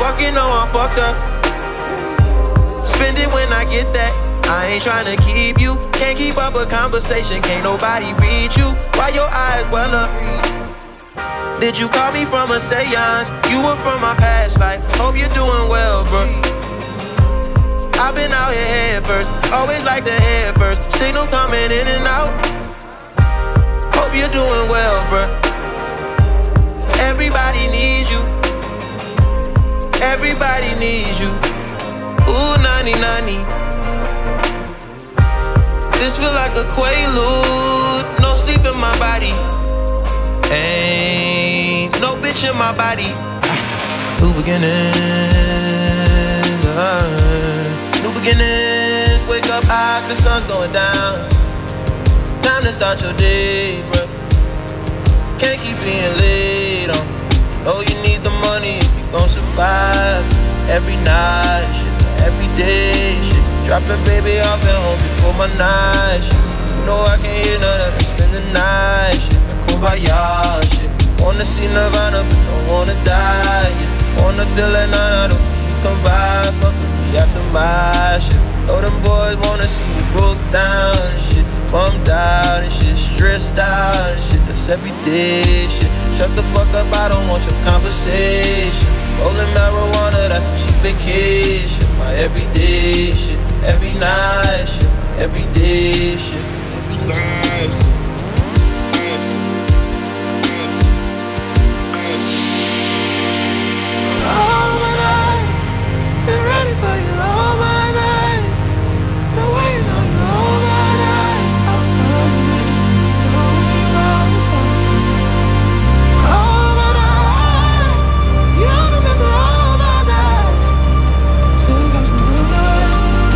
Fuck you know I'm fucked up. Spend it when I get that. I ain't tryna keep you. Can't keep up a conversation. Can't nobody read you. Why your eyes well up? Did you call me from a seance? You were from my past life. Hope you're doing well, bro. I've been out here head first. Always like the head first. Signal coming in and out. Hope you're doing well, bro. Everybody needs you. Everybody needs you. Ooh, nani nani. This feel like a quaalude. No sleep in my body. Ain't no bitch in my body. New beginnings, new beginnings. Wake up high, the sun's going down. Time to start your day, bro. Can't keep being late on. Know you need the money if you gon' survive. Every night, shit, every day, shit. Dropping baby off at home before my night, shit. You know I can't hear none of that, spend the night, shit. Kumbaya, shit. Wanna see Nirvana, but don't wanna die, yeah. Wanna feel like none of them you come by. Fuck with me after my shit. Know them boys wanna see me broke down and shit. Bummed out and shit, stressed out and shit. That's everyday shit. Shut the fuck up, I don't want your conversation. Rolling marijuana, that's a cheap vacation. My everyday shit, every night shit, everyday shit. Every night shit. All my night, been ready for you all my night. Been waiting on you all my night. All my night, you've been missing all my night. Still got some blue lights,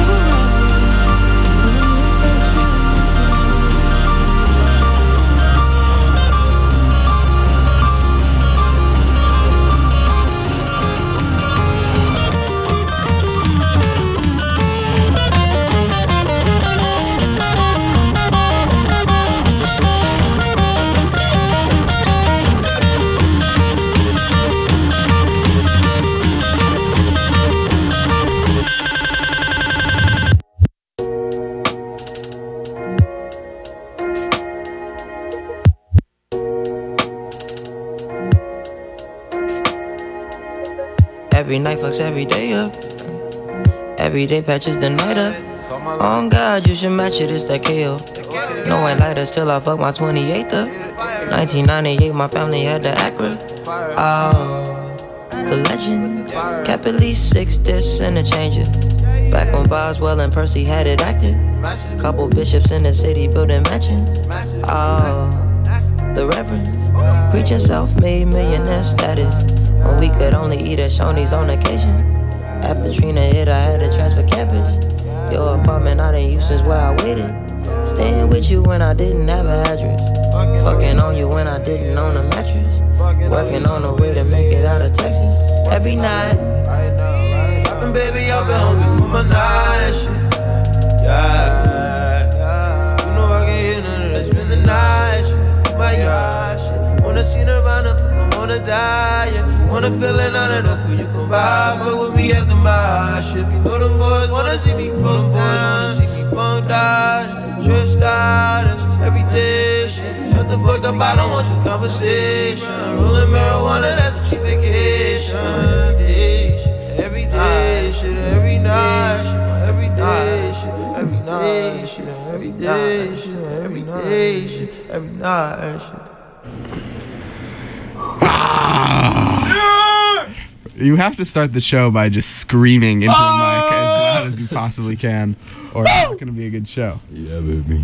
every night fucks every day up. Every day patches the night up. On God, you should match it, it's that KO. No white lighters till I fuck my 28th up. 1998, my family had the Acura. Oh, the legend. Kept at least 6 discs and a changer. Back when Boswell and Percy had it active. Couple bishops in the city building mansions. Oh, the Reverend. Preaching self-made millionaire status. When we could only eat at Shoney's on occasion. After Trina hit, I had to transfer campus. Your apartment I didn't use since where I waited. Staying with you when I didn't have an address. Fucking on you when I didn't own a mattress. Working on a way to make it out of Texas. Every night, dropping baby off at home before my night shit. Yeah, you know I can't hear none of that. Spend the night shit. My God, shit. Wanna see Nirvana, but don't wanna die, yeah. Wanna feel it on it, could you come by? Fuck with me after my shit. You know them boys wanna see me bummed down, see me bummed out, stressed out, that's every day shit. Shut the fuck up, I don't want your conversation. Rolling marijuana, that's a cheap vacation. Every day shit, every night shit, every day shit, every night shit, every day shit, every day shit, every night shit. You have to start the show by just screaming into the mic as loud as you possibly can, or it's not gonna be a good show. Yeah, baby.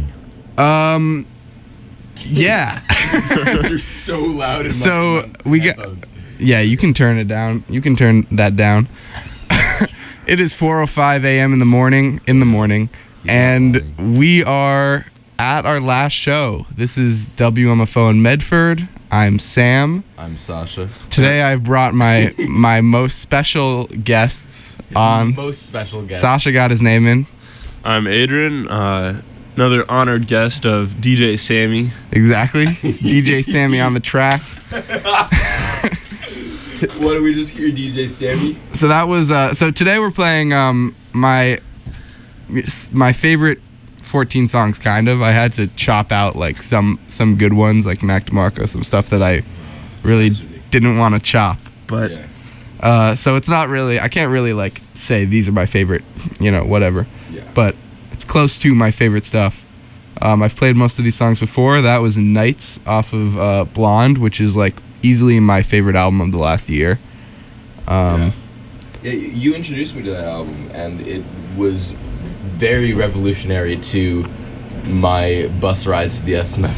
Yeah. You're so loud in So my we got. Yeah, you can turn it down. You can turn that down. It is 4:05 a.m. in the morning. And we are at our last show. This is WMFO in Medford. I'm Sam. I'm Sasha. Today I've brought my most special guests on. Most special guest. Sasha got his name in. I'm Adrian, another honored guest of DJ Sammy. Exactly. It's DJ Sammy on the track. What did we just hear, DJ Sammy? So that was so today we're playing my favorite 14 songs, kind of. I had to chop out like some good ones like Mac DeMarco, some stuff that I really didn't want to chop, but so it's not really, I can't really like say these are my favorite, whatever, but it's close to my favorite stuff. I've played most of these songs before. That was Nights off of Blonde, which is like easily my favorite album of the last year. Yeah, you introduced me to that album, and it was very revolutionary to my bus rides to the SMF.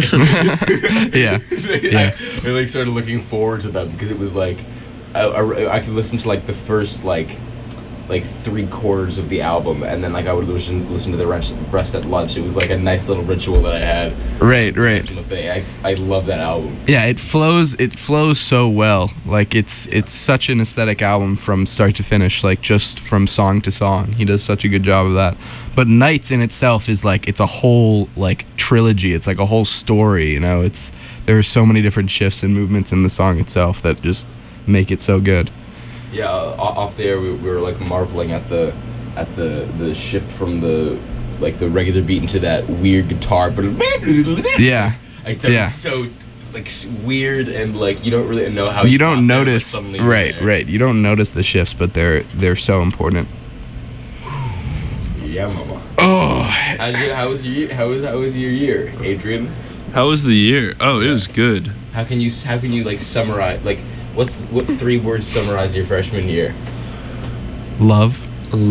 I like started looking forward to them because it was like I could listen to like the first like 3/4 of the album, and then like I would listen to the rest at lunch. It was like a nice little ritual that I had. Right. I love that album. Yeah, it flows so well. Like it's such an aesthetic album from start to finish, like just from song to song. He does such a good job of that. But Nights in itself is like, it's a whole like trilogy. It's like a whole story, there are so many different shifts and movements in the song itself that just make it so good. Yeah, off there we were like marveling at the shift from the regular beat into that weird guitar, but yeah, I thought it was so like weird, and like you don't really know how you don't notice. Right. You don't notice the shifts, but they're so important. Yeah, mama. Oh, how was your year, Adrian? How was the year? Oh, it was good. How can you like summarize, like what 3 words summarize your freshman year? Love,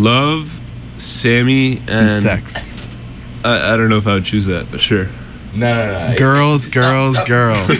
Sammy, and sex. I don't know if I would choose that, but sure. No. Girls. Don't put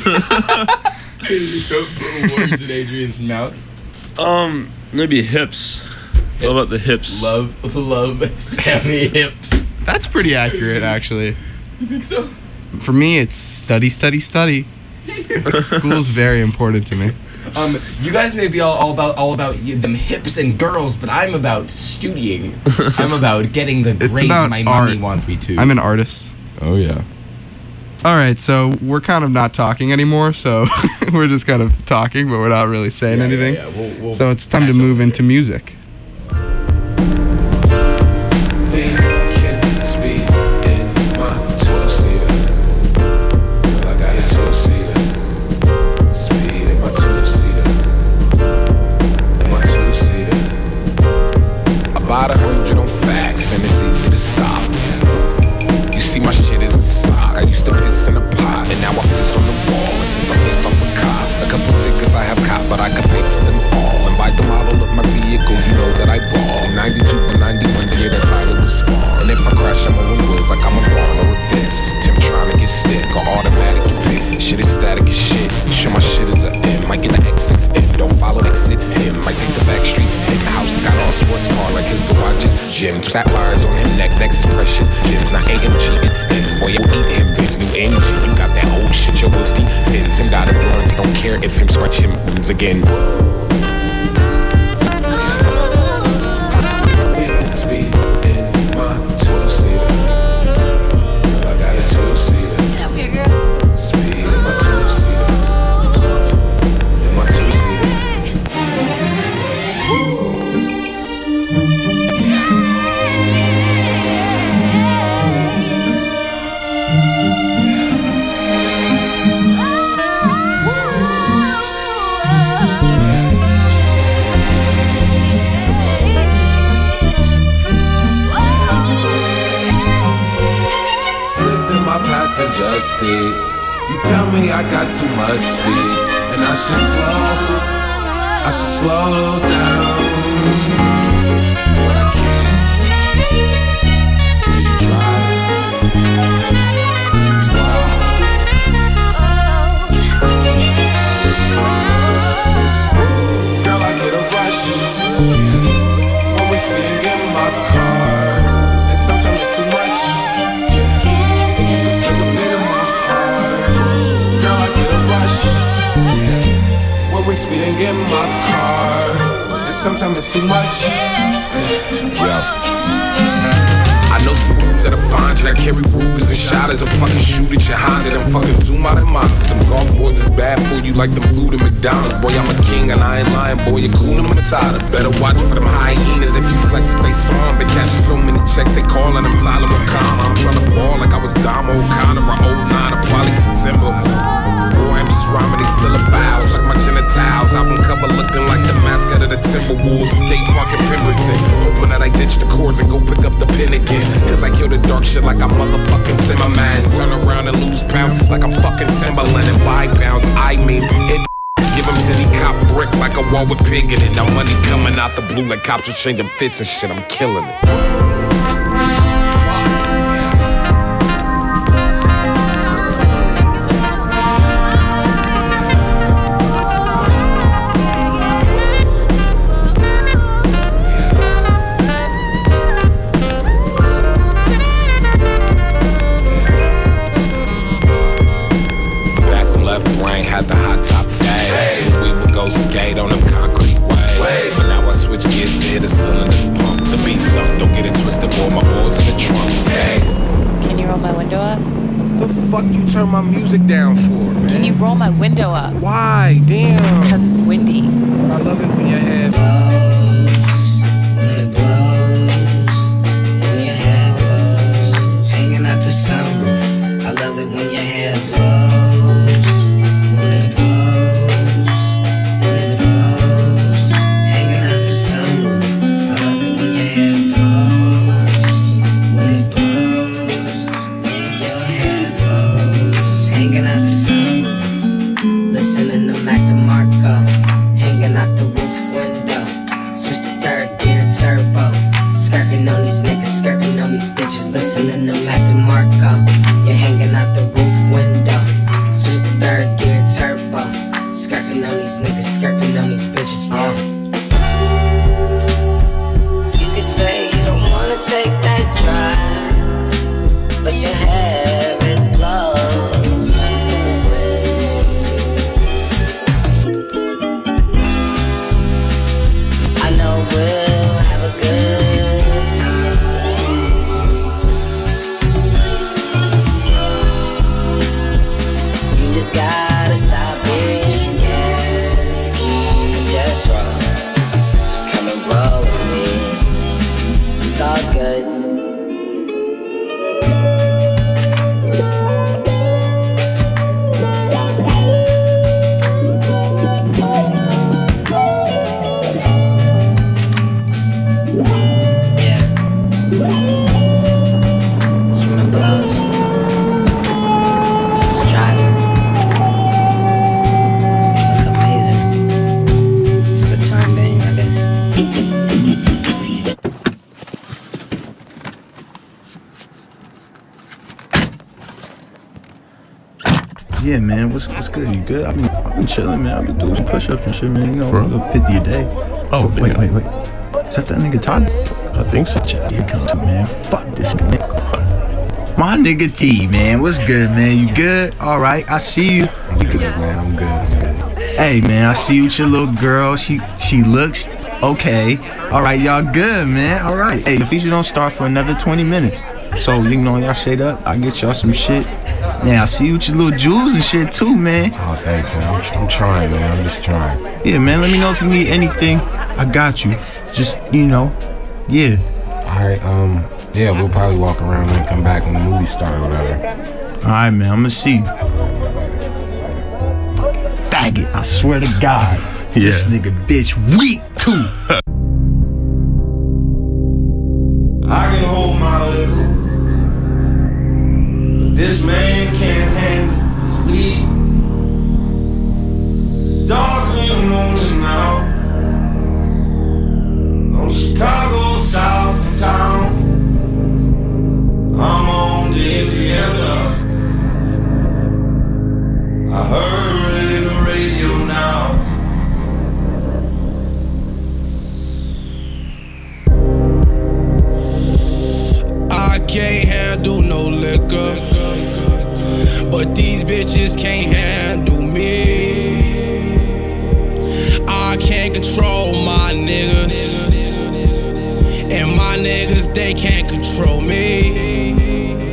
words in Adrian's mouth. Maybe hips. It's all about the hips. Love, Sammy, hips. That's pretty accurate, actually. You think so? For me, it's study. School's very important to me. You guys may be all about them hips and girls, but I'm about studying. I'm about getting the grades my mommy wants me to. I'm an artist. Oh yeah. All right, so we're kind of not talking anymore, so we're just kind of talking, but we're not really saying anything. Yeah. We'll so it's time to move into music. About 100 on facts, and it's easy to stop. You see, my shit is inside. I used to piss in a pot, and now I piss on the wall. And since I pissed off a cop, a couple tickets I have caught, but I could pay for them all. And by the model of my vehicle, you know that I ball. 92 to 91, year the title was small. And if I crash, I'm on wheels like I'm a Vaughn or a Vince. Timtronic is stick, or automatic you pick. Shit is static as shit. Sure, my shit is a M. Might get the X6 in. Don't follow exit him. Might take the back street. Hit the house, got all sports car like his garages. Gym, sapphires on him, neck, next is precious. Gyms, not AMG, it's in. Boy, you eat him, bitch, new engine. You got that old shit, your boots deep pins. Him got him runs, he don't care if him scratch him again. Speed in my two-seater. Girl, I got a two-seater. Get up here, girl. Speed in my two-seater. In my two-seater. Passenger seat. You tell me I got too much speed, and I should slow down. But I can't, 'cause you drive me wild. Girl, I get a rush when we speak in my car, and sometimes it's too much. We speeding in my car, and sometimes it's too much. Yo, I know some dudes that are fine. mind you. I carry Rugers and shotters and fucking shoot at your Honda. Them fucking zoom out and monsters. Them golf boys is bad for you like them food at McDonald's. Boy, I'm a king and I ain't lying, boy, you're cool and I'm tired. Better watch for them hyenas if you flex if they saw them. Been catching so many checks, they calling them Tyler O'Connor. I'm trying to ball like I was Dom O'Connor or 09 or probably September. Boy, I'm just rhyming these syllables like my genitals. Album cover looking like the mascot of the Timberwolves. Skate park in Pemberton. Hoping that I ditch the chords and go pick up the pen again. Cause I kill the dark shit like I'm motherfucking Zimmerman. Turn around and lose pounds like I'm fucking Timberland and buy pounds. I mean, it. Give him to the cop brick like a wall with pig in it. Now money coming out the blue like cops are changing fits and shit. I'm killing it. Skate on them concrete waves. But now I switch gears to hit the cylinders pump. The beat thump, don't get it twisted, boy. My boys in the trunk. Skate. Can you roll my window up? The fuck you turn my music down for, man? Can you roll my window up? Why? Damn. Because it's windy. But I love it when your head When it blows, when your hair blows, hanging out the sunroof. I love it when your hair blows. When it blows, when it blows, hanging out the sunroof. I love it when your hair blows. When it blows, when your hair blows, hanging out the sunroof. Listening to Mac DeMarco, hanging out the roof window. Switch to third gear turbo. Skirting on these niggas, skirting on these bitches. Listening to Mac DeMarco, you're hanging out the roof window. Switch to third gear turbo. Skirting on these niggas, skirting on these bitches. You can say you don't wanna take that drive, but your hair it blows. I know we'll have a good time. You just gotta stop being scared and just roll. Just come and roll with me. It's all good. Yeah, man, what's good? You good? I've been chilling, man. I've been doing some push-ups and shit, man. You know, For a little 50 a day. Oh, wait. damn. Is that nigga Todd? I think so. Here come to, man. Fuck this nigga. My nigga T, man. What's good, man? You good? All right, I see you. I'm good, man. I'm good. Hey, man, I see you with your little girl. She looks okay. All right, y'all good, man. All right. Hey, the feature don't start for another 20 minutes. So, you know, y'all shade up. I get y'all some shit. Yeah, I see you with your little jewels and shit too, man. Oh, thanks, man. I'm trying, man. I'm just trying. Yeah, man, let me know if you need anything. I got you. Just, you know, yeah. All right, yeah, we'll probably walk around and come back when the movie starts or whatever. All right, man, I'm gonna see you. Fucking faggot, I swear to God. This nigga bitch weak too. I can hold my liquor, but this man can't handle his weed. Dark in the morning now, on Chicago south of town. I'm on Riviera. I heard it in the radio now. I can't handle no liquor, but these bitches can't handle me. I can't control my niggas, and my niggas, they can't control me.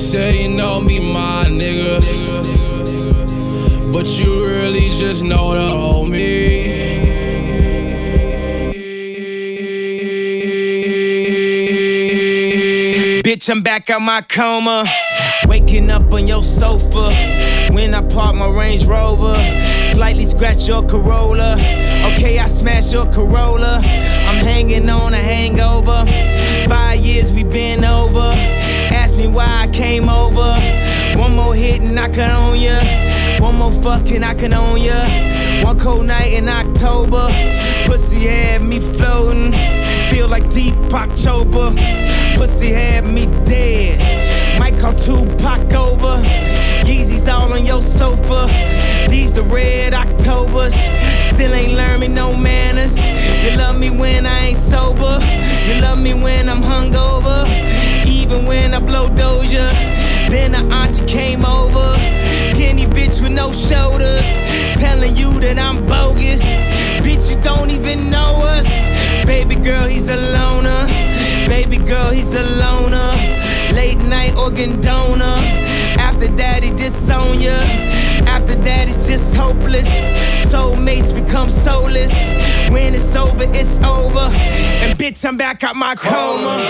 say you know me, my nigga, but you really just know the old me. Bitch, I'm back out my coma, waking up on your sofa. When I park my Range Rover, slightly scratch your Corolla. Okay, I smash your Corolla. I'm hanging on a hangover. 5 years we been over. Ask me why I came over. One more hit and I can own ya. One more fucking I can own ya. One cold night in October, pussy had me floating. Feel like Deepak Chopra. Pussy had me dead. Might call Tupac over. Yeezys all on your sofa. These the red Octobers. Still ain't learned me no manners. You love me when I ain't sober. You love me when I'm hungover. Even when I blow Doja. Then the auntie came over. Skinny bitch with no shoulders. Telling you that I'm bogus. Bitch, you don't even know us. Baby girl, he's a loner. Baby girl, he's a loner. Late night organ donor. After that, he disown ya. After that, it's just hopeless. Soulmates become soulless. When it's over, it's over. And bitch, I'm back out my coma.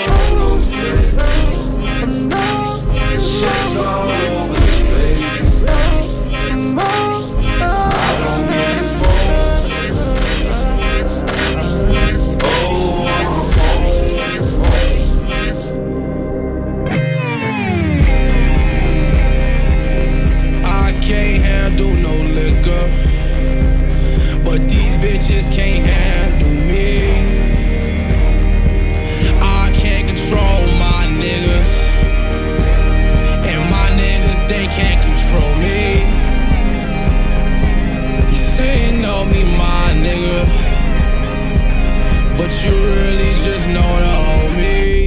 Can't handle no liquor, but these bitches can't handle me. I can't control my niggas, and my niggas, they can't control me. You say you know me, my nigga, but you really just know the old me.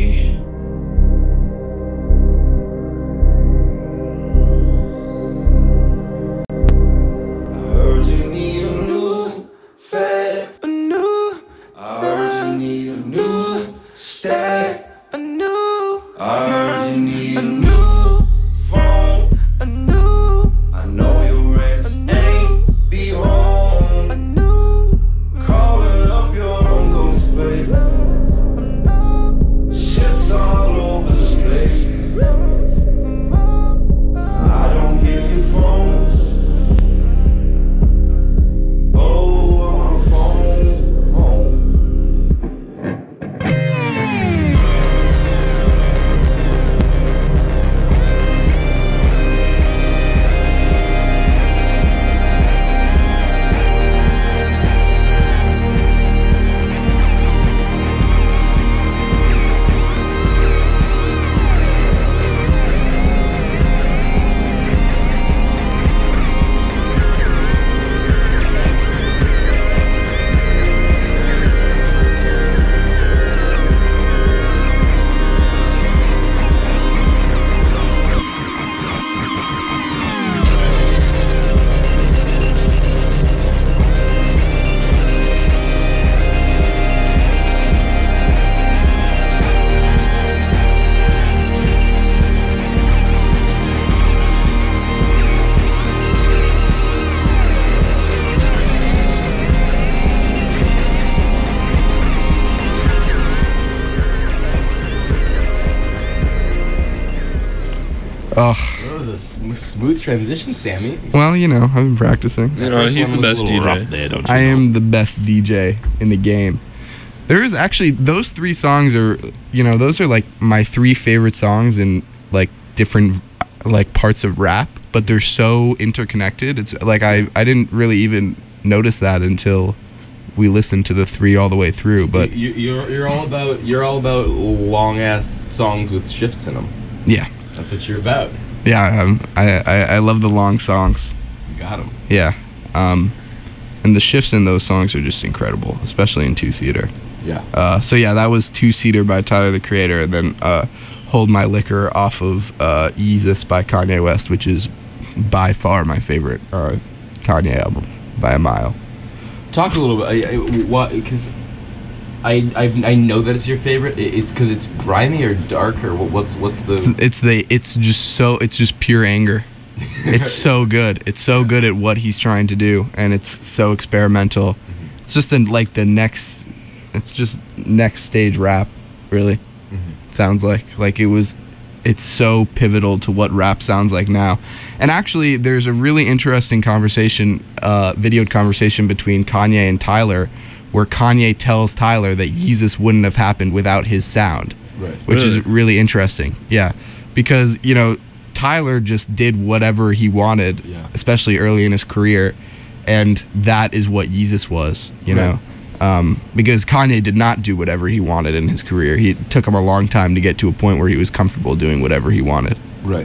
That was a smooth transition, Sammy. Well, you know, I've been practicing. You know, he's the best DJ. I am the best DJ in the game. There is actually, those three songs are, you know, those are like my three favorite songs in like different like parts of rap, but they're so interconnected. It's like I didn't really even notice that until we listened to the three all the way through. But you're all about long ass songs with shifts in them. Yeah, that's what you're about. Yeah, I love the long songs. You got them. Yeah, and the shifts in those songs are just incredible, especially in Two Seater. Yeah. So yeah, that was Two Seater by Tyler the Creator, and then Hold My Liquor off of Yeezus by Kanye West, which is by far my favorite Kanye album by a mile. Talk a little bit, what? Because I know that it's your favorite. It's because it's grimy or dark or what's the? It's just pure anger. It's so good. It's so good at what he's trying to do, and it's so experimental. Mm-hmm. It's just it's just next stage rap, really. Mm-hmm. Sounds like it's so pivotal to what rap sounds like now. And actually, there's a really interesting videoed conversation between Kanye and Tyler, where Kanye tells Tyler that Yeezus wouldn't have happened without his sound, right. Which is really interesting. Yeah, because Tyler just did whatever he wanted, especially early in his career, and that is what Yeezus was, you know. Because Kanye did not do whatever he wanted in his career. It took him a long time to get to a point where he was comfortable doing whatever he wanted. Right.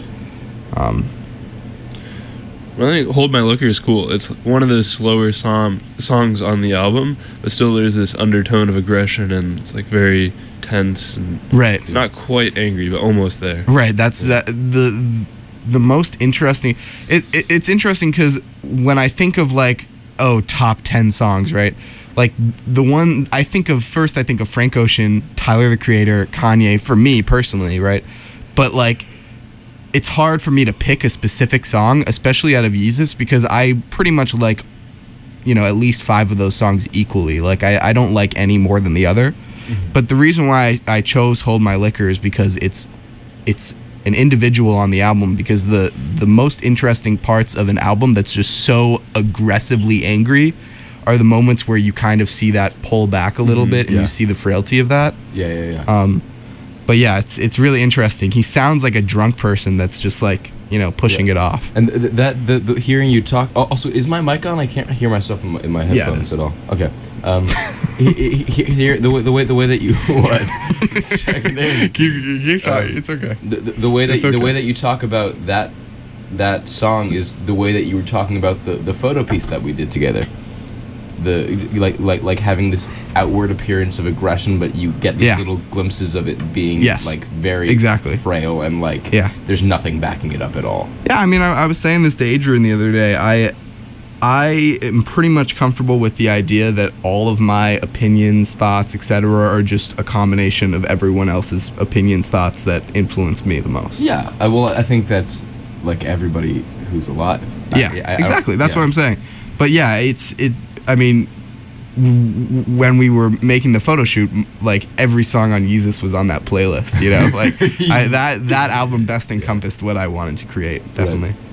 Well, I think Hold My Liquor is cool. It's one of those slower songs on the album, but still there's this undertone of aggression, and it's like very tense and not quite angry, but almost there. Right. That's the most interesting. It's interesting because when I think of top 10 songs, right? Like the one I think of first, I think of Frank Ocean, Tyler the Creator, Kanye, for me personally, right? But it's hard for me to pick a specific song, especially out of Yeezus, because I pretty much like, at least 5 of those songs equally. Like I don't like any more than the other. Mm-hmm. But the reason why I chose Hold My Liquor is because it's an individual on the album, because the most interesting parts of an album that's just so aggressively angry are the moments where you kind of see that pull back a little bit and you see the frailty of that. Yeah. But yeah, it's really interesting. He sounds like a drunk person that's just pushing it off. And the hearing you talk. Also, is my mic on? I can't hear myself in my headphones at all. Okay. Here the way that you what? Checking in. Keep trying. It's okay. The way that you talk about that song is the way that you were talking about the photo piece that we did together. Like having this outward appearance of aggression, but you get these little glimpses of it being very frail and there's nothing backing it up at all. Yeah, I mean, I was saying this to Adrian the other day. I am pretty much comfortable with the idea that all of my opinions, thoughts, etc., are just a combination of everyone else's opinions, thoughts that influence me the most. Yeah, I think that's like everybody who's alive. Exactly. That's what I'm saying. But yeah, I mean, when we were making the photo shoot, every song on Yeezus was on that playlist, that album best encompassed what I wanted to create, definitely. Right.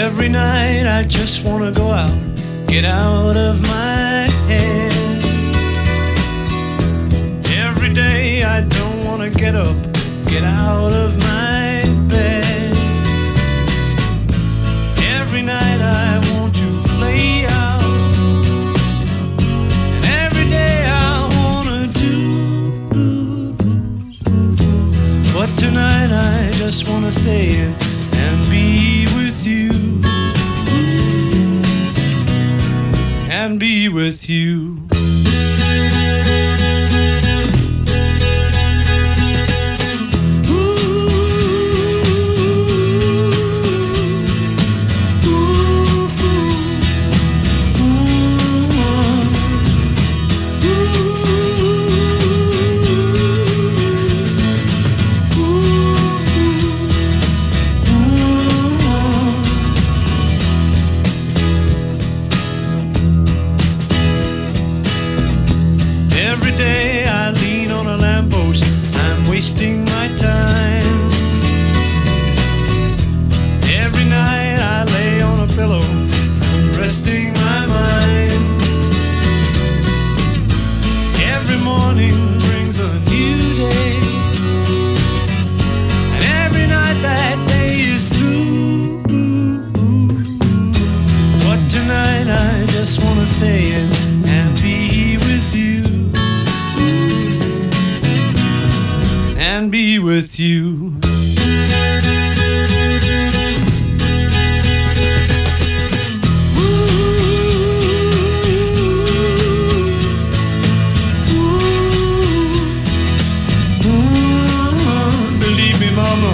Every night I just wanna go out, get out of my head. Every day I don't wanna get up, get out of my bed. Every night I want to play out, and every day I wanna do. But tonight I just wanna stay in and be with you, and be with you. Wasting my time. Every night I lay on a pillow, resting my mind. Every morning brings a new day, and every night that day is through. But tonight I just wanna stay in and be with you, and be with you. Believe me, mama.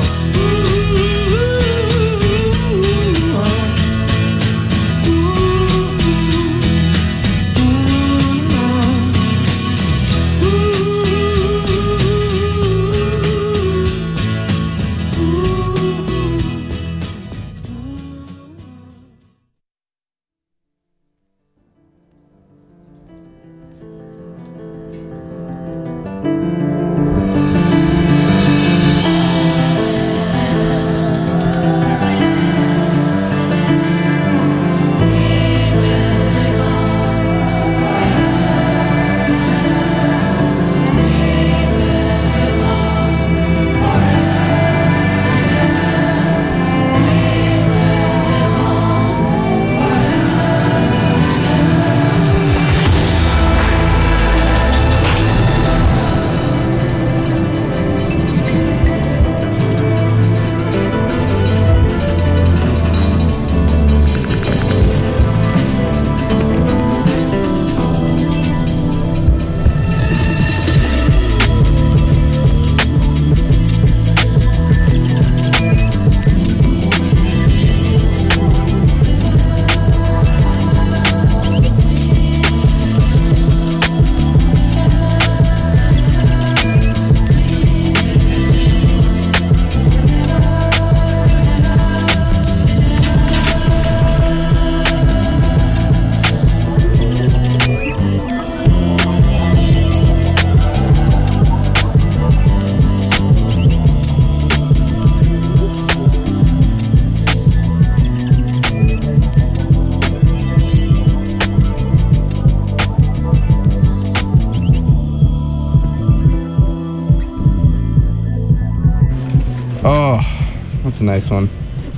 That's a nice one.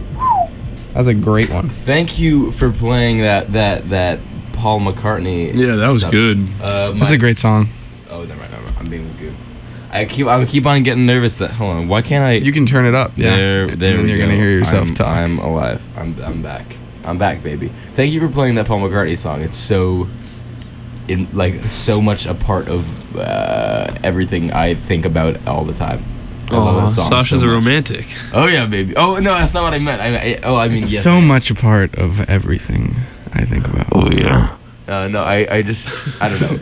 That's a great one. Thank you for playing that Paul McCartney. Yeah, that was stuff. good. That's a great song. Oh, never mind. I'm being good. I keep on getting nervous that. Hold on. Why can't I? You can turn it up. Yeah. There and then you're gonna hear yourself talk. I'm alive. I'm back. I'm back, baby. Thank you for playing that Paul McCartney song. It's so much a part of everything I think about all the time. Oh, Sasha's a romantic. Oh yeah, baby. Oh no, that's not what I meant. I mean, it's yes, so much a part of everything I think about. Oh yeah. No, I don't know.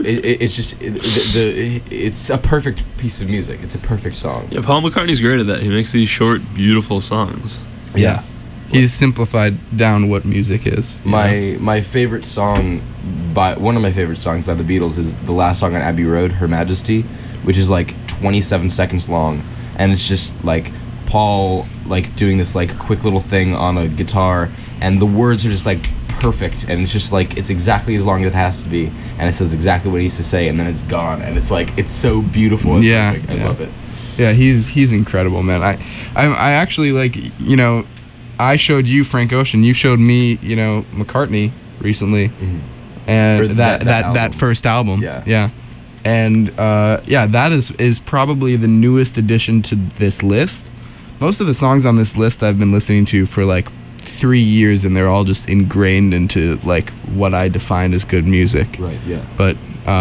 It's a perfect piece of music. It's a perfect song. Yeah, Paul McCartney's great at that. He makes these short, beautiful songs. Yeah. He's simplified down what music is. My favorite song one of my favorite songs by the Beatles is the last song on Abbey Road, Her Majesty, which is like 27 seconds long, and it's just like Paul like doing this like quick little thing on a guitar, and the words are just like perfect, and it's just like it's exactly as long as it has to be, and it says exactly what it needs to say, and then it's gone, and it's like it's so beautiful. And perfect. I love it. Yeah, he's incredible, man. I actually like, you know, I showed you Frank Ocean, you showed me, you know, McCartney recently, and that first album. Yeah. And that is probably the newest addition to this list. Most of the songs on this list I've been listening to for like 3 years, and they're all just ingrained into like what I define as good music. Right. Yeah. But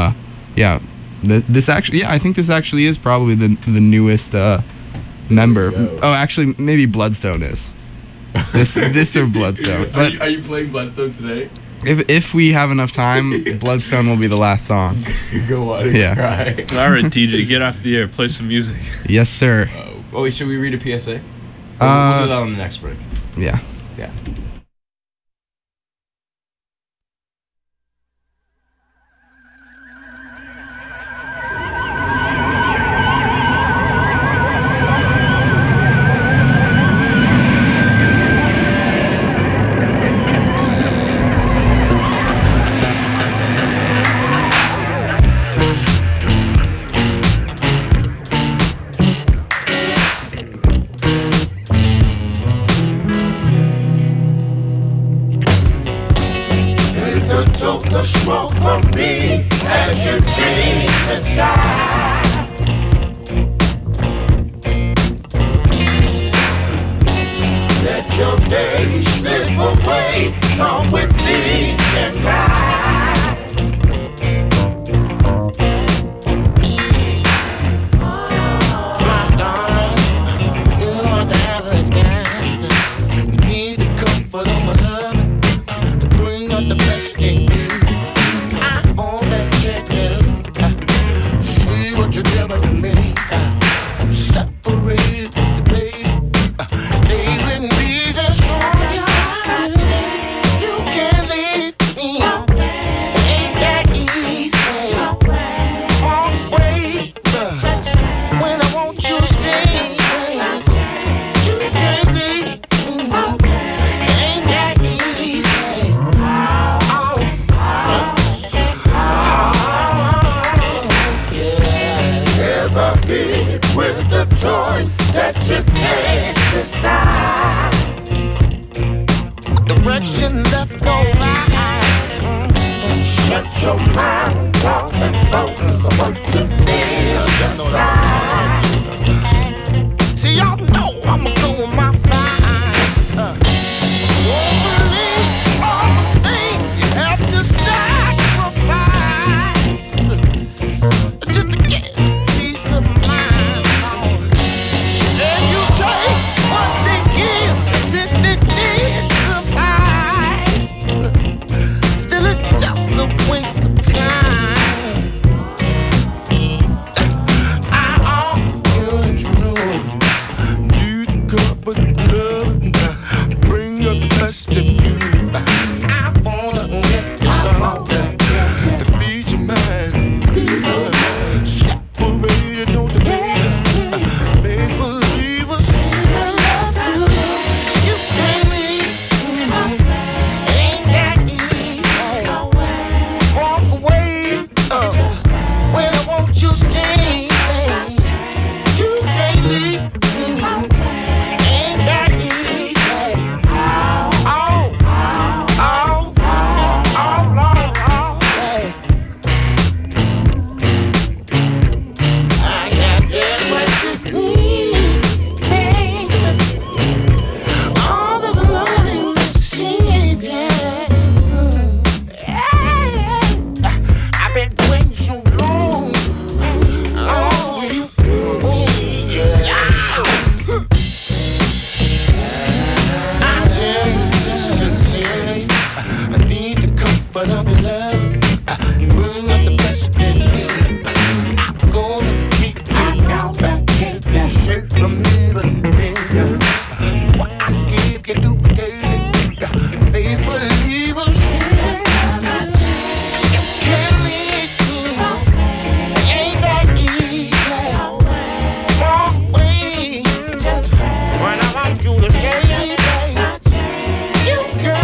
this actually, I think this actually is probably the newest member. Oh, actually, maybe Bloodstone is. This or Bloodstone. But are you playing Bloodstone today? If we have enough time, Bloodstone will be the last song. Go on. Yeah. Cry. All right, DJ, get off the air. Play some music. Yes, sir. Wait, should we read a PSA? We'll do that on the next break. Yeah. Yeah. The smoke from me as you dream inside. Let your days slip away. Come with me and ride. My darling, you are the average guy. You need the comfort of my love to bring out the best in you. You're giving to me, I'm separated, baby. Stay with me, that's all you have to do. You can't leave me, it ain't that easy. Walk away, when I want you to stay. You can't leave me, it ain't that easy. With the choice that you can't decide, direction left or right. Shut your mind off and focus on what you feel inside. See, y'all know I'ma go with my mind. Won't believe all the things you have to sacrifice just to get a piece of mind. Waste of time. I offer you, you know, need a cup of love, bring up the best in you. I wanna make you something to feed your mind, separated, no debate. Make believe us, I love you. You can't leave, ain't that easy. Walk away, when I want you to stay. You can't leave, ain't that easy. I got just what you need, baby. All this loving that she gave. I've been waiting so long. I tell you this sincerely, I need the comfort of your love. Bring up the best in me. I'm gonna keep you safe from me, but baby, what I give can duplicate it. Faithful believers. You can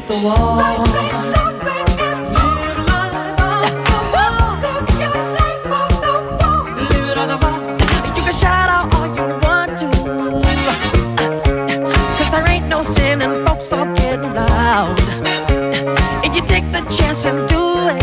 the wall. You can shout out all you want to, 'cause there ain't no sin and folks are getting loud. If you take the chance and do it,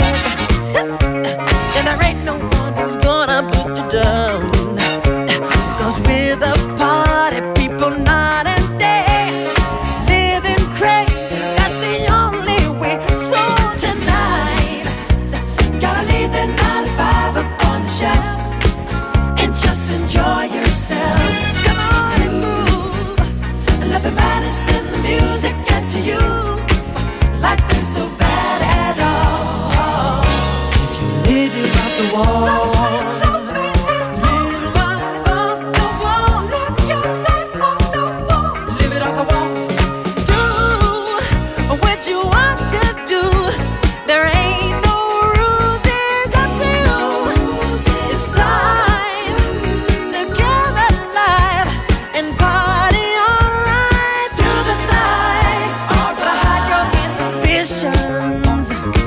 then there ain't no one who's gonna put you down. 'Cause with a party, people night and day, living crazy, that's the only way. So tonight, gotta leave the 9 to 5 up on the shelf and just enjoy yourself. Come on and move, and let the madness in the music get to you. Life ain't so bad at all if you live it off the wall. Life ain't so bad at all. Live life off the wall. Live your life off the wall. Live it off the wall. Do what you want to do. There ain't no rules, it's up to you. It's time to get alive and party alright through the night. To hide your inhibitions,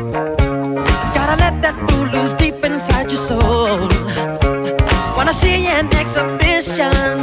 gotta let that fool loose deep inside your soul. Wanna see an exhibition?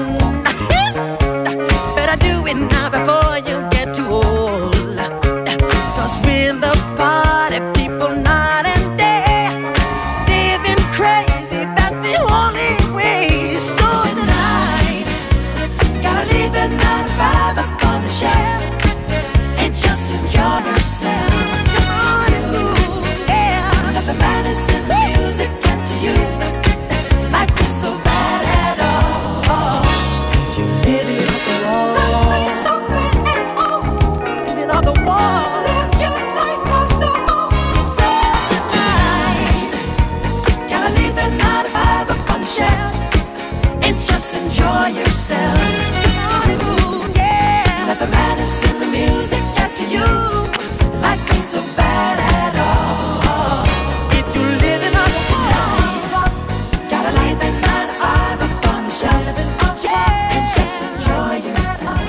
Better do it now before you get too old. 'Cause with the party, people night and day, living crazy, that's the only way. So tonight, gotta leave the 9 to 5 up on the shelf and just enjoy yourself. Come on and move, yeah. Let the madness in the music get to you. Life ain't so bad at all. You live it off the wall. Life ain't so bad at all. Live it off the wall. Live your life off the wall. So tonight, gotta leave the 9 to 5 up on the shelf and just enjoy yourself. Come on and move, yeah. Let the madness in the music get to you. Life ain't so bad at all if you live it off the wall. Gotta leave the 9 to 5 up on the shelf and just enjoy yourself.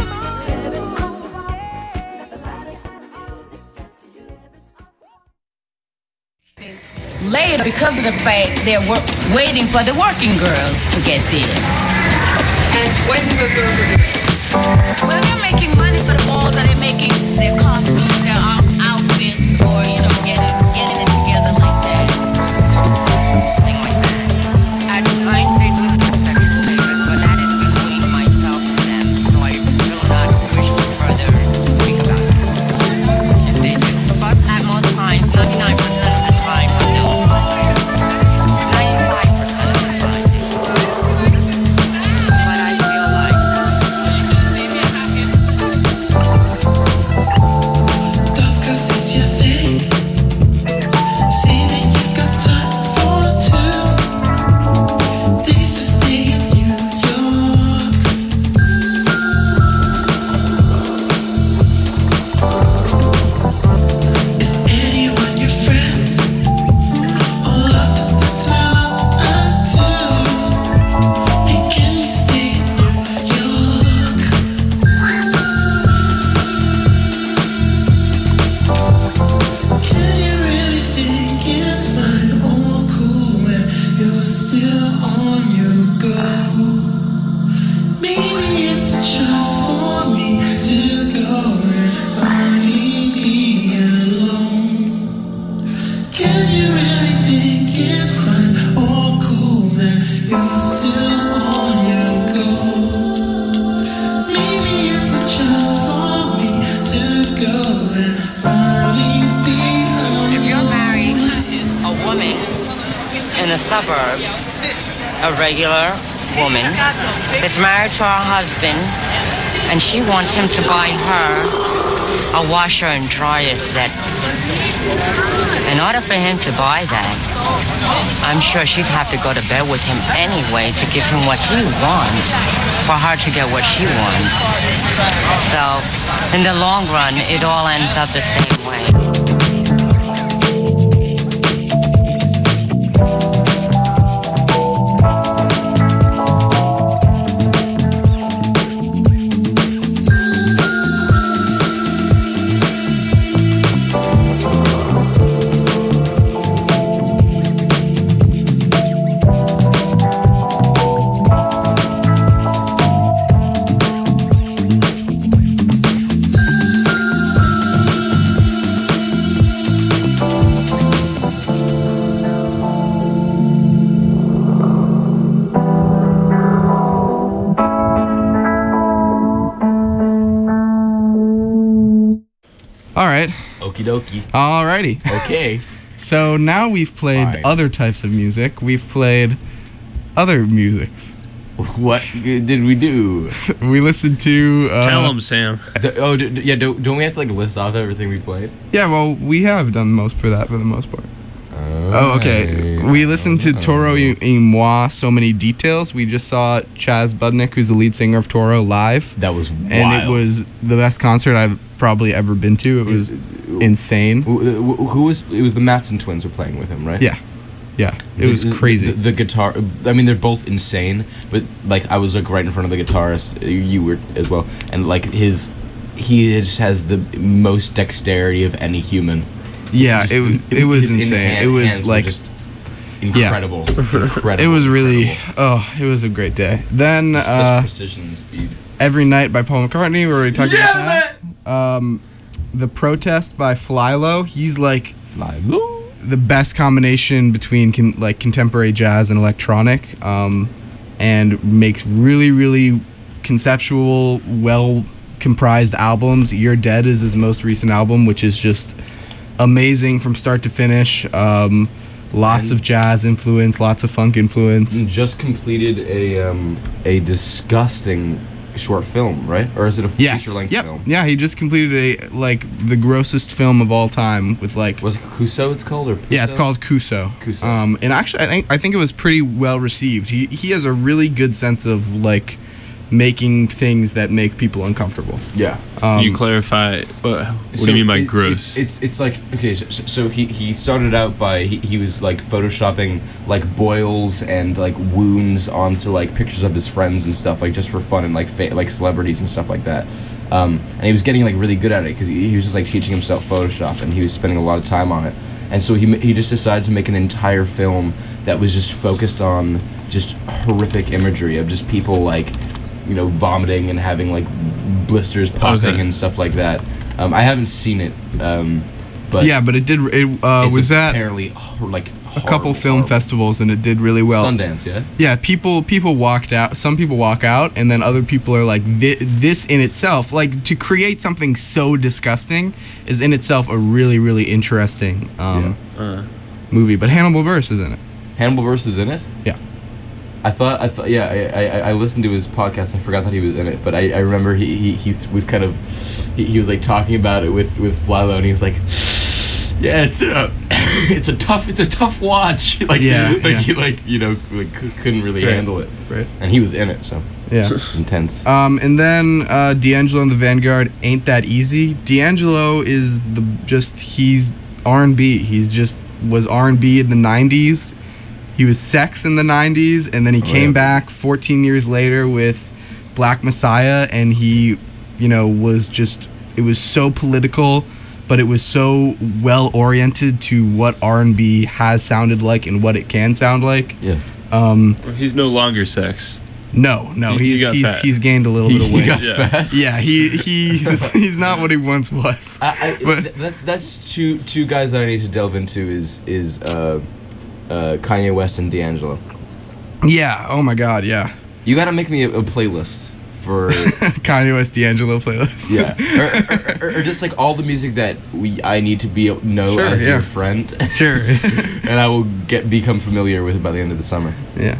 Later, because of the fact they're waiting for the working girls to get there. And what do those girls do? Well, they're making money for the balls, or they're making their costumes, their outfits, or getting it together like that. Thing like that. I ain't saying this is sexual basis, but that is between myself and them, so I will not wish to further speak about it. If they do, but at most times, 99% of the time, I do. 95% of the time, they do. But I feel like in the suburbs, a regular woman is married to her husband, and she wants him to buy her a washer and dryer set. In order for him to buy that, I'm sure she'd have to go to bed with him anyway to give him what he wants, for her to get what she wants. So, in the long run, it all ends up the same way. All right. Okie dokie. Alrighty. Okay. So now we've played Fine. other types of music. We've played other musics. What did we do? We listened to. Tell them, Sam. Don't we have to like list off everything we played? Yeah, well, we have done most for that for the most part. Oh, okay. We listened to Toro y Moi, So Many Details. We just saw Chaz Budnick, who's the lead singer of Toro, live. That was wild. And it was the best concert I've probably ever been to. It was insane. Who was? It was the Matson twins were playing with him, right? Yeah. Yeah, it was crazy. The guitar, I mean, they're both insane, but like I was like right in front of the guitarist, you were as well, and like he just has the most dexterity of any human. Yeah, Just it was his insane. It was hands like were just incredible. Incredible. It was really incredible. it was a great day. Then Such precision and speed. Every Night by Paul McCartney. We already talked about that. The Protest by Flylo. He's like the best combination between contemporary jazz and electronic, and makes really, really conceptual, well comprised albums. You're Dead is his most recent album, which is just amazing from start to finish. Lots of jazz influence, lots of funk influence. Just completed a disgusting short film, right? Or is it a feature-length film? Yeah, he just completed the grossest film of all time with Was it Kuso it's called, or Puso? Yeah, it's called Kuso. Kuso. And actually, I think it was pretty well received. He has a really good sense of making things that make people uncomfortable. Yeah. You clarify. What do you mean by gross? It's like, okay, so he started out by he was like photoshopping like boils and like wounds onto like pictures of his friends and stuff, like just for fun, and like like celebrities and stuff like that. And he was getting like really good at it because he was just like teaching himself Photoshop, and he was spending a lot of time on it. And so he just decided to make an entire film that was just focused on just horrific imagery of just people like, you know, vomiting and having like blisters popping and stuff like that. I haven't seen it, but yeah, but it did. It was at apparently like a couple film festivals, and it did really well. Sundance, yeah. Yeah, people walked out. Some people walk out, and then other people are like, this in itself, like to create something so disgusting, is in itself a really, really interesting movie. But Hannibal Buress is in it. Hannibal Buress is in it. Yeah. I thought, yeah, I listened to his podcast. I forgot that he was in it, but I remember he was kind of, he was like talking about it with Flylo, and he was like, yeah, it's a tough watch. Like, he couldn't really handle it. Right. And he was in it, so yeah, intense. And then D'Angelo and the Vanguard, Ain't That Easy. D'Angelo is he's R&B. Was R&B in the 90s. He was Sex in the 90s, and then he came back 14 years later with Black Messiah, and he, it was so political, but it was so well oriented to what R&B has sounded like and what it can sound like. Yeah. He's no longer Sex. No, he's gained a little bit of weight. He got fat. Yeah, he's not what he once was. But that's two guys that I need to delve into is Kanye West and D'Angelo. Yeah. Oh my God. Yeah. You gotta make me a playlist for Kanye West D'Angelo playlist. Yeah. or just like all the music that I need to know as your friend. Sure. And I will become familiar with it by the end of the summer. Yeah.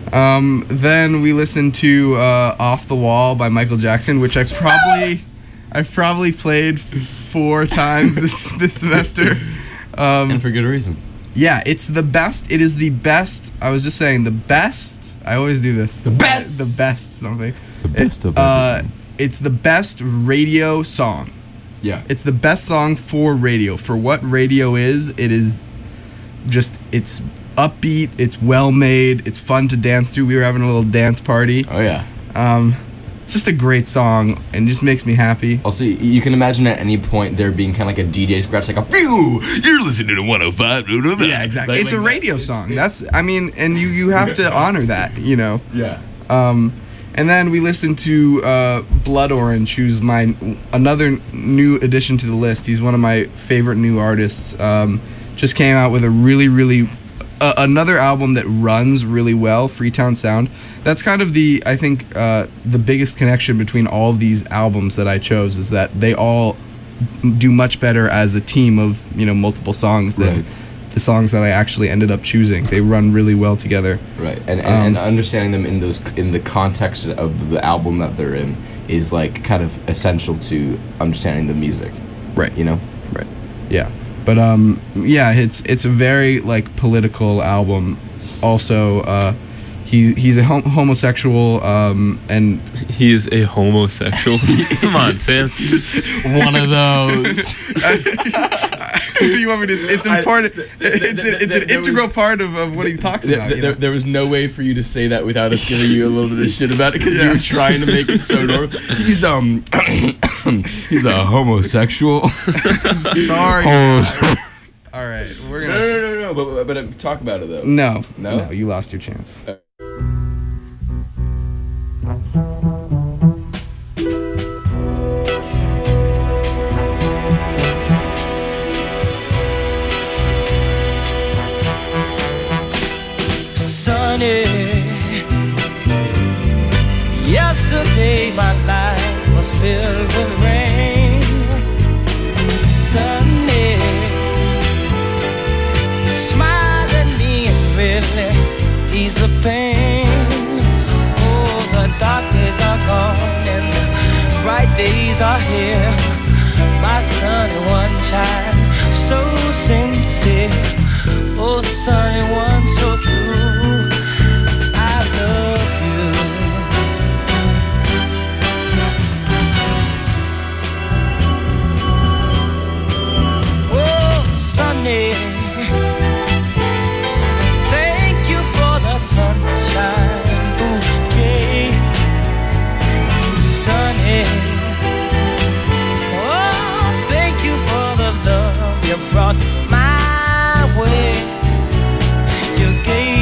Then we listened to Off the Wall by Michael Jackson, which I've probably played 4 times this semester. And for good reason. Yeah, it's the best. It is the best. I was just saying the best. I always do this. The best. The best something. The best of everything. It's the best radio song. Yeah. It's the best song for radio. For what radio is, it is just, it's upbeat, it's well made, it's fun to dance to. We were having a little dance party. Oh yeah. It's just a great song and just makes me happy. Also, you can imagine at any point there being kind of like a DJ scratch, like a phew, you're listening to 105. Yeah, exactly. It's a radio song. And you have to honor that, Yeah. And then we listened to Blood Orange, who's another new addition to the list. He's one of my favorite new artists. Just came out with a really, really another album that runs really well, Freetown Sound. That's kind of I think the biggest connection between all of these albums that I chose is that they all do much better as a team of multiple songs than the songs that I actually ended up choosing. They run really well together. Right, and understanding them in the context of the album that they're in is like kind of essential to understanding the music. Right. Right. Yeah. But it's a very like political album. Also, he's a homosexual, and he is a homosexual. Come on, Sam. One of those. What do you want me to say? It's important. It's an integral part of what he talks about. There was no way for you to say that without us giving you a little bit of shit about it, because you were trying to make it so normal. He's he's a homosexual. I'm sorry. All right, we're gonna. No. But talk about it though. No, no, you lost your chance. Sunny, yesterday my life was filled with rain. Sunny, smile at me and really ease the pain. Oh, the dark days are gone and the bright days are here. My sunny one child, so sincere. Oh, sunny one, so true. I love you. Oh, sunny, thank you for the sunshine bouquet. Sunny, oh, thank you for the love you brought my way. You gave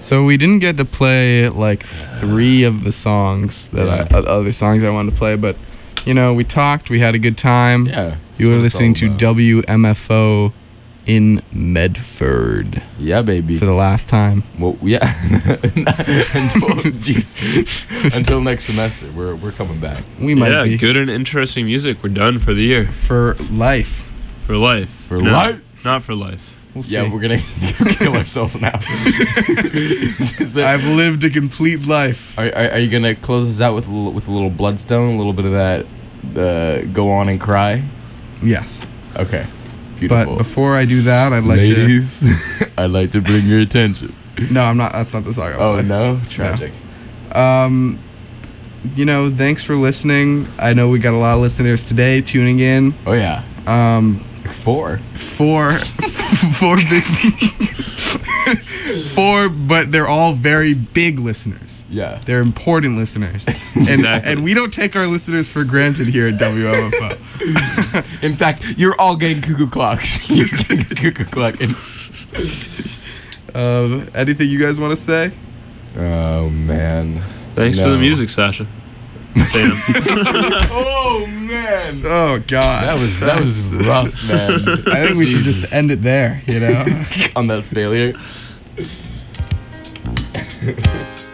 So we didn't get to play like 3 of the songs that other songs I wanted to play, but you know, we talked, we had a good time. Yeah. You were listening to WMFO in Medford. Yeah, baby. For the last time. Well, yeah. Until next semester, we're coming back. We might be. Good and interesting music. We're done for the year. For life. For life. For life? Not for life. We'll see. Yeah, we're gonna kill ourselves now. I've lived a complete life. Are you gonna close this out with a little Bloodstone, a little bit of that Go On and Cry? Yes. Okay. Beautiful. But before I do that, I'd like Ladies, I'd like to bring your attention. No, I'm not. That's not the song. Oh no, tragic. No. You know, thanks for listening. I know we got a lot of listeners today tuning in. Oh yeah. 4 big 4, but they're all very big listeners. Yeah. They're important listeners. And we don't take our listeners for granted here at WMFO. In fact, you're all getting cuckoo clocks. You're getting cuckoo clock. Anything you guys want to say? Oh man. Thanks for the music, Sasha. Sam. Oh man. Oh god. That was rough, man. I think we should just end it there, you know? On that failure.